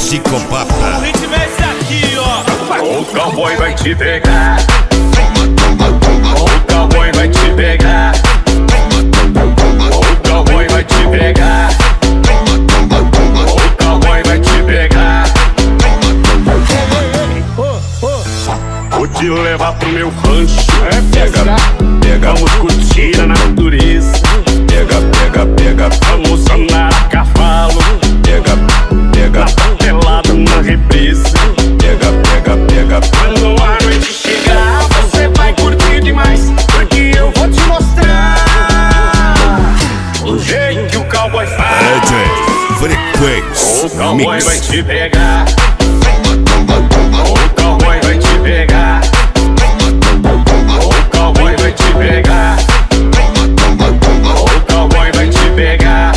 psicopata. O ritmo é esse aqui, ó. O cowboy vai te pegar. O cowboy vai te pegar. O cowboy vai te pegar. O cowboy vai te pegar. Vou te levar pro meu rancho. Pega, pega, vamos curtir a natureza. Pega, pega, pega, vamos andar a cavalo. Pega, pega, na papelada, na represa. Pega, pega, pega. Quando a noite chegar, você vai curtir demais, porque eu vou te mostrar o jeito que o cowboy faz. DJ Frequência O cowboy Mix. vai te pegar. O cowboy vai te pegar. O cowboy vai te pegar. O cowboy vai te pegar.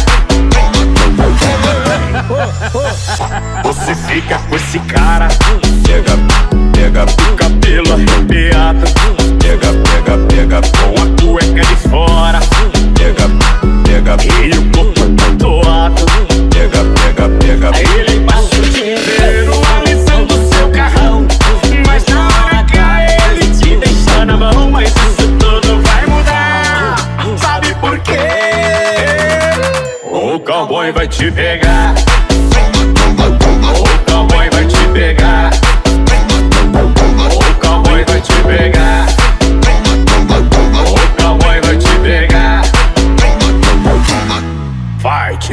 Você fica com esse cara. Pega, pega, o cabelo arrepiado. Pega, pega, pega, com a cueca de fora. Pega, pega, e o corpo tatuado. Pega, pega, pega, ele passa o dia inteiro alisando seu carrão, mas na hora H ele te deixa na mão. Mas isso tudo vai mudar, sabe por quê? O cowboy vai te pegar.